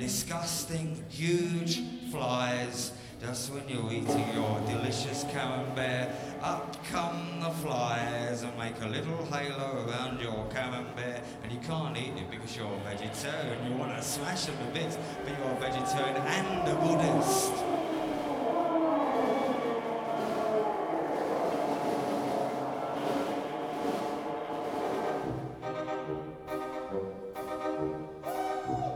disgusting, huge flies. Just when you're eating your delicious camembert, up come the flies and make a little halo around your camembert, and you can't eat it because you're a vegetarian. You want to smash them to bits, but you're a vegetarian and a Buddhist.